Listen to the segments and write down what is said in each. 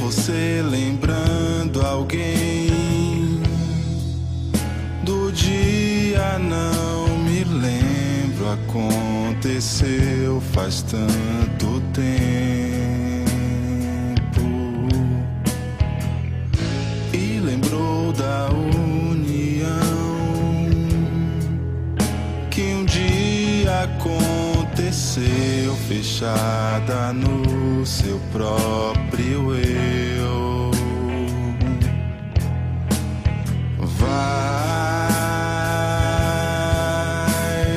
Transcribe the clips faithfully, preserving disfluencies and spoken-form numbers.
você lembrando alguém do dia, não me lembro, aconteceu faz tanto tempo. E lembrou da união que um dia aconteceu, fechada no seu próprio eu. Vai,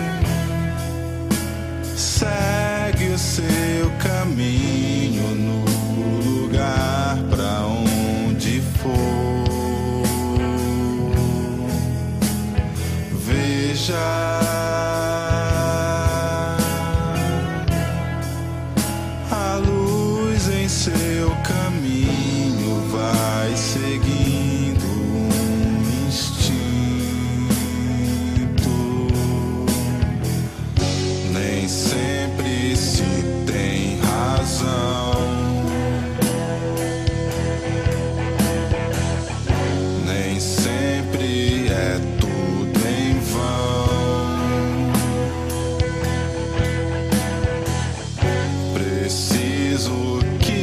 segue o seu caminho no lugar pra onde for. Veja seu caminho, vai seguindo um instinto. Nem sempre se tem razão, nem sempre é tudo em vão. Preciso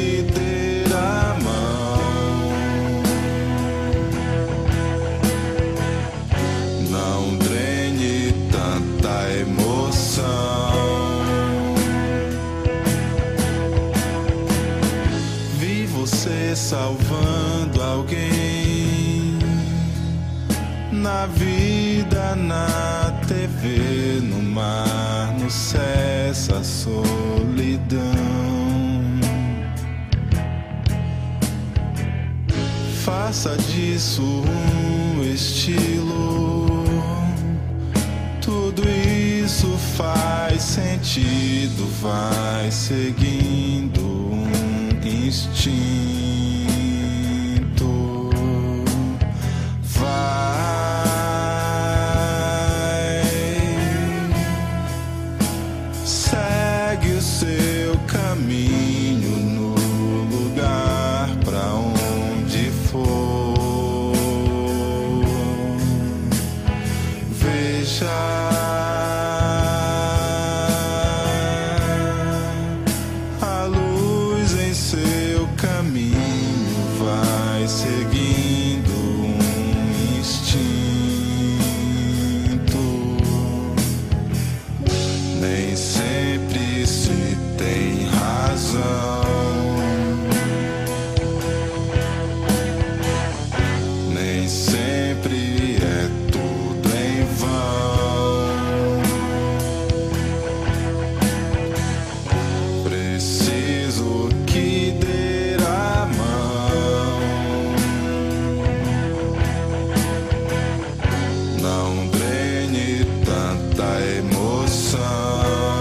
salvando alguém na vida, na T V, no mar, no cessa a solidão. Faça disso um estilo, tudo isso faz sentido, vai seguindo um instinto. Seu caminho no lugar pra onde for. Veja a luz em seu caminho, vai seguindo um instinto. Nem sempre se tem razão, nem sempre é tudo em vão. Preciso que dê a mão, não drene tanta emoção.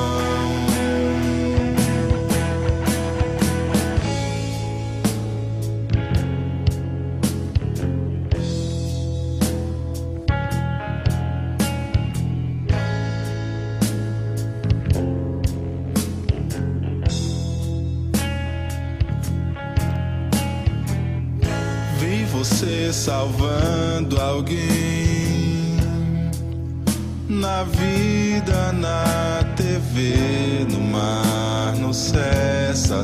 Você salvando alguém na vida, na T V, no mar, no cessa a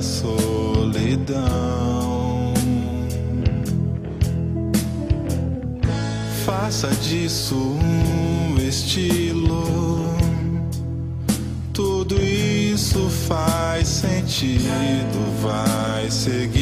solidão. Faça disso um estilo, tudo isso faz sentido, vai seguir